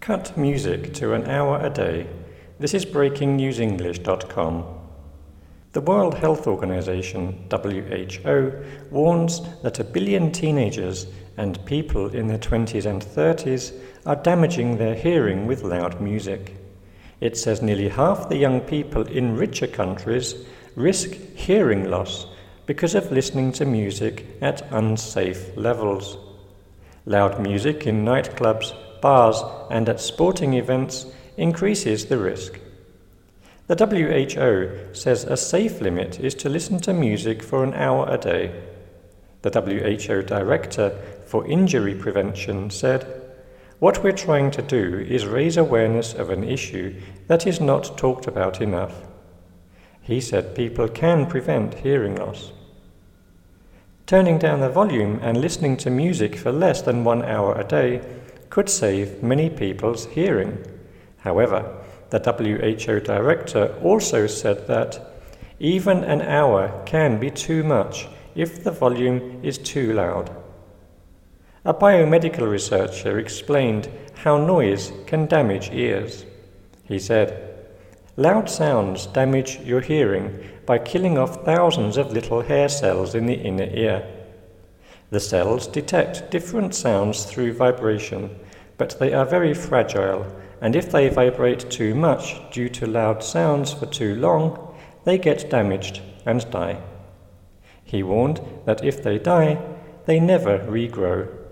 Cut music to an hour a day. This is breakingnewsenglish.com. The World Health Organization, WHO, warns that 1 billion teenagers and people in their 20s and 30s are damaging their hearing with loud music. It says nearly half the young people in richer countries risk hearing loss because of listening to music at unsafe levels. Loud music in nightclubs, bars, and at sporting events increases the risk. The WHO says a safe limit is to listen to music for an hour a day. The WHO Director for Injury Prevention said, "What we're trying to do is raise awareness of an issue that is not talked about enough." He said people can prevent hearing loss. Turning down the volume and listening to music for less than 1 hour a day could save many people's hearing. However, the WHO Director also said that even an hour can be too much if the volume is too loud. A biomedical researcher explained how noise can damage ears. He said, "Loud sounds damage your hearing by killing off thousands of little hair cells in the inner ear. The cells detect different sounds through vibration, but they are very fragile, and if they vibrate too much due to loud sounds for too long, they get damaged and die." He warned that if they die, they never regrow.